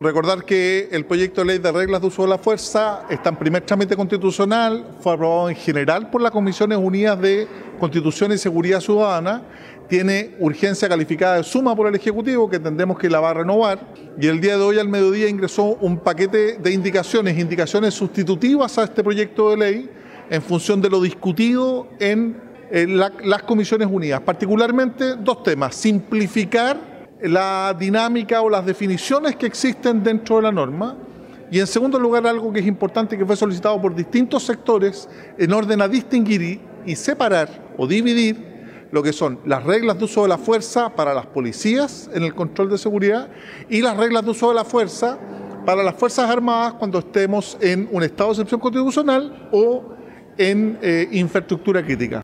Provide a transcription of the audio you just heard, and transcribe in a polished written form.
Recordar que el proyecto de ley de reglas de uso de la fuerza está en primer trámite constitucional, fue aprobado en general por las Comisiones Unidas de Constitución y Seguridad Ciudadana, tiene urgencia calificada de suma por el Ejecutivo, que entendemos que la va a renovar, y el día de hoy al mediodía ingresó un paquete de indicaciones sustitutivas a este proyecto de ley en función de lo discutido en las Comisiones Unidas. Particularmente dos temas: simplificar la dinámica o las definiciones que existen dentro de la norma, y en segundo lugar algo que es importante, que fue solicitado por distintos sectores en orden a distinguir y separar o dividir lo que son las reglas de uso de la fuerza para las policías en el control de seguridad y las reglas de uso de la fuerza para las Fuerzas Armadas cuando estemos en un estado de excepción constitucional o en infraestructura crítica.